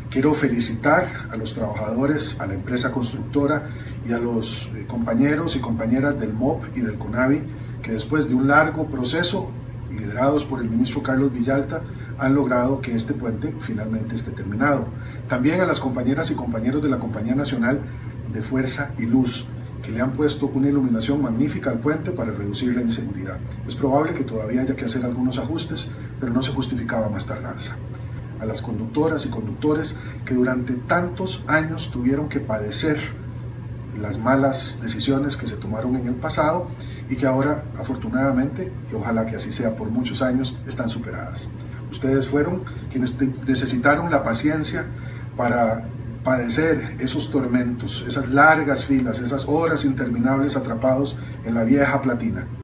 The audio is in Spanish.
Quiero felicitar a los trabajadores, a la empresa constructora y a los compañeros y compañeras del MOP y del CONAVI que después de un largo proceso, liderados por el ministro Carlos Villalta, han logrado que este puente finalmente esté terminado. También a las compañeras y compañeros de la Compañía Nacional de Fuerza y Luz, que le han puesto una iluminación magnífica al puente para reducir la inseguridad. Es probable que todavía haya que hacer algunos ajustes, pero no se justificaba más tardanza. A las conductoras y conductores que durante tantos años tuvieron que padecer las malas decisiones que se tomaron en el pasado y que ahora, afortunadamente, y ojalá que así sea por muchos años, están superadas. Ustedes fueron quienes necesitaron la paciencia para padecer esos tormentos, esas largas filas, esas horas interminables atrapados en la vieja Platina.